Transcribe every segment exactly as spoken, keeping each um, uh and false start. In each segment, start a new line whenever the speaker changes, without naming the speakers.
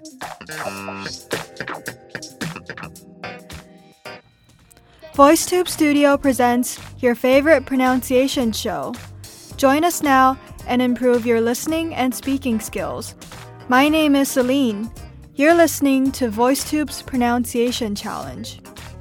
VoiceTube Studio presents your favorite pronunciation show. Join us now and improve your listening and speaking skills. My name is Celine. You're listening to VoiceTube's Pronunciation Challenge.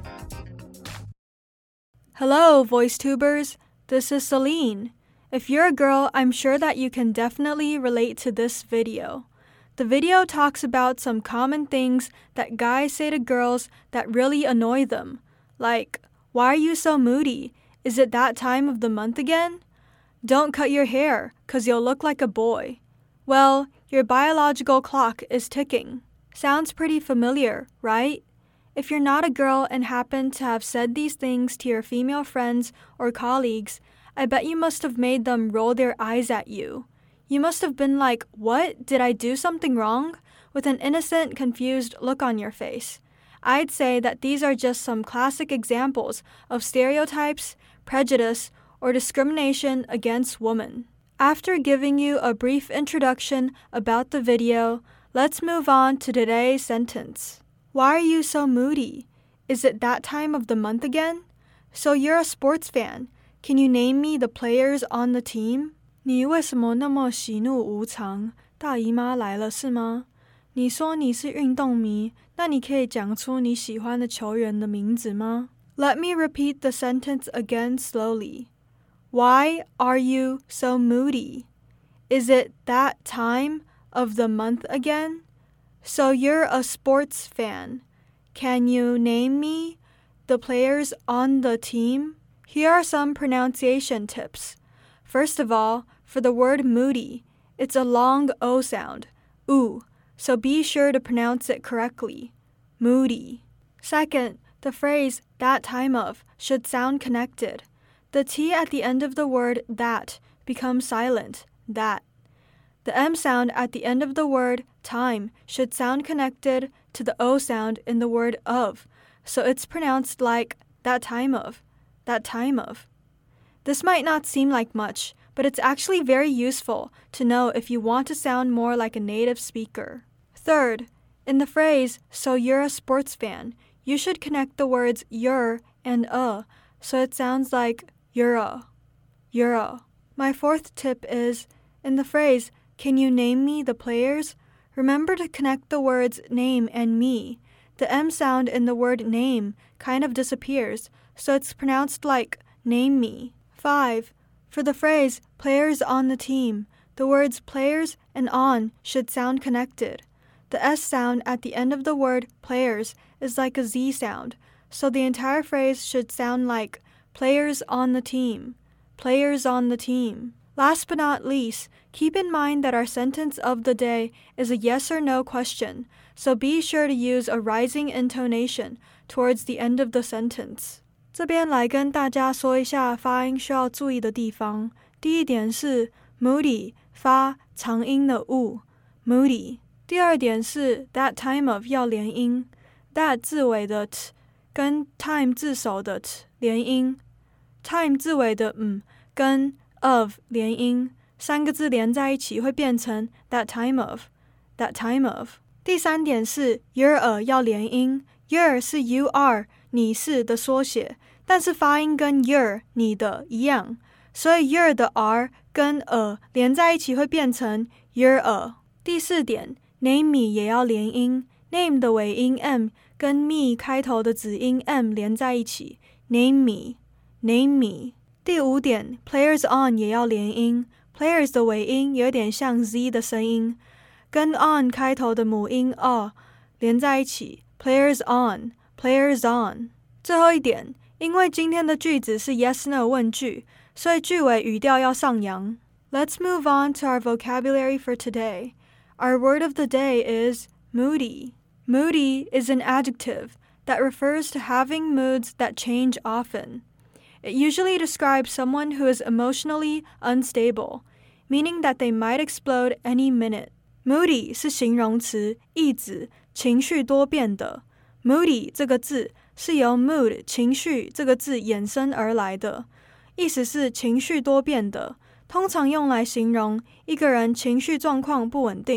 Hello, VoiceTubers. This is Celine. If you're a girl, I'm sure that you can definitely relate to this video. The video talks about some common things that guys say to girls that really annoy them. Like, why are you so moody? Is it that time of the month again? Don't cut your hair, 'cause you'll look like a boy. Well, your biological clock is ticking. Sounds pretty familiar, right? If you're not a girl and happen to have said these things to your female friends or colleagues, I bet you must have made them roll their eyes at you. You must have been like, "What? Did I do something wrong?" with an innocent, confused look on your face. I'd say that these are just some classic examples of stereotypes, prejudice, or discrimination against women. After giving you a brief introduction about the video, let's move on to today's sentence. Why are you so moody? Is it that time of the month again? So you're a sports fan. Can you name me the players on the team? 你为什么那么喜怒无常？大姨妈来了是吗？你说你是运动迷，那你可以讲出你喜欢的球员的名字吗？ Let me repeat the sentence again slowly. Why are you so moody? Is it that time of the month again? So you're a sports fan. Can you name me the players on the team? Here are some pronunciation tips. First of all, for the word moody, it's a long O sound, oo, so be sure to pronounce it correctly. Moody. Second, the phrase that time of should sound connected. The T at the end of the word that becomes silent, that. The M sound at the end of the word time should sound connected to the O sound in the word of, so it's pronounced like that time of, that time of. This might not seem like much, but it's actually very useful to know if you want to sound more like a native speaker. Third, in the phrase, so you're a sports fan, you should connect the words you're and a, so it sounds like you're a, you're a. My fourth tip is, in the phrase, can you name me the players? Remember to connect the words name and me. The M sound in the word name kind of disappears, so it's pronounced like name me. Five, for the phrase players on the team, the words players and on should sound connected. The S sound at the end of the word players is like a Z sound, so the entire phrase should sound like players on the team, players on the team. Last but not least, keep in mind that our sentence of the day is a yes or no question, so be sure to use a rising intonation towards the end of the sentence. 这边来跟大家说一下发音需要注意的地方。第一点是 moody 发长音的 u moody。第二点是 that time of 要连音 that 字尾的 t 跟 time 字首的 t 连音 time 字尾的 m 跟 of 连音，三个字连在一起会变成 that time of that time of。第三点是 you're a 要连音 you're 是 you are 你是的缩写，但是发音跟 you're 你的一样，所以 you're 的 r 跟 a 连在一起会变成 you're a。第四点 name me 也要连音 name 的尾音 m 跟 me 开头的子音 m 连在一起 name me name me。第五点 players on 也要连音 players 的尾音有点像 z 的声音，跟 on 开头的母音 a 连在一起 players on players on。 最后一点，因为今天的句子是 yes no 问句，所以句尾语调要上扬。 Let's move on to our vocabulary for today. Our word of the day is moody. Moody is an adjective that refers to having moods that change often. It usually describes someone who is emotionally unstable, meaning that they might explode any minute. Moody 是形容词，意指情绪多变的。Moody 这个字是由 mood 情绪这个字衍生而来的，意思是情绪多变的，通常用来形容一个人情绪状况不稳定，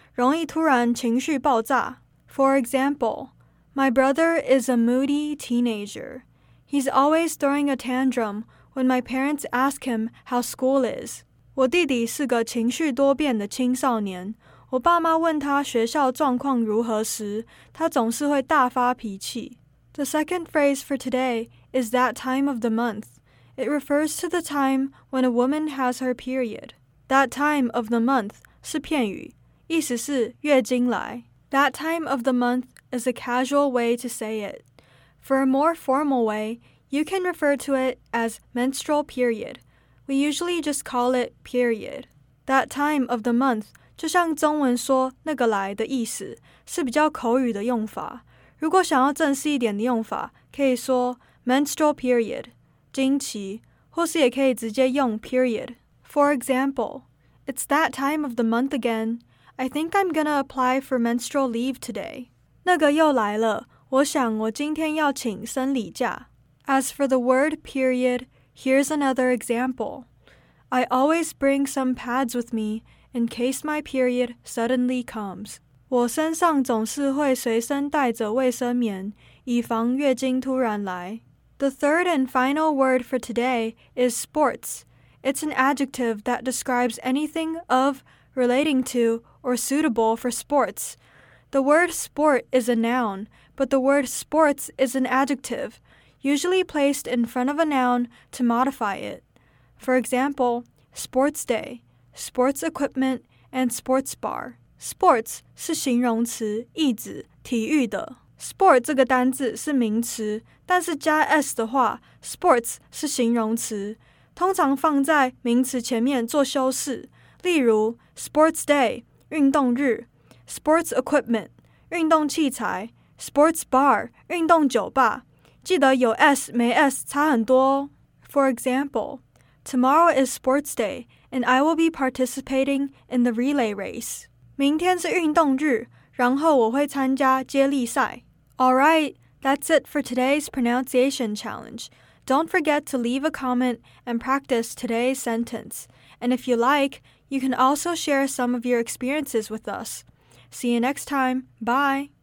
容易突然情绪爆炸。For example, my brother is a moody teenager. He's always throwing a tantrum when my parents ask him how school is. 我弟弟是个情绪多变的青少年。我爸妈问他学校状况如何时，他总是会大发脾气。The second phrase for today is that time of the month. It refers to the time when a woman has her period. That time of the month 是片语，意思是月经来。That time of the month is a casual way to say it. For a more formal way, you can refer to it as menstrual period. We usually just call it period. That time of the month 就像中文说那个来的意思，是比较口语的用法。如果想要正式一点的用法，可以说 menstrual period 经期，或是也可以直接用 period. For example, it's that time of the month again. I think I'm gonna apply for menstrual leave today. 那个又来了，我想我今天要请生理假。As for the word period, here's another example. I always bring some pads with me in case my period suddenly comes. 我身上总是会随身带着卫生棉，以防月经突然来。The third and final word for today is sports. It's an adjective that describes anything of, relating to, or suitable for sports. The word sport is a noun, but the word sports is an adjective, usually placed in front of a noun to modify it. For example, sports day, sports equipment, and sports bar. Sports 是形容词，意指体育的。Sport 这个单字是名词，但是加 s 的话 ，sports 是形容词，通常放在名词前面做修饰。例如 sports day 运动日 ，sports equipment 运动器材 ，sports bar 运动酒吧。记得有 s 没 s 差很多哦。For example, tomorrow is sports day, and I will be participating in the relay race. 明天是运动日，然后我会参加接力赛。Alright, that's it for today's pronunciation challenge. Don't forget to leave a comment and practice today's sentence. And if you like, you can also share some of your experiences with us. See you next time. Bye!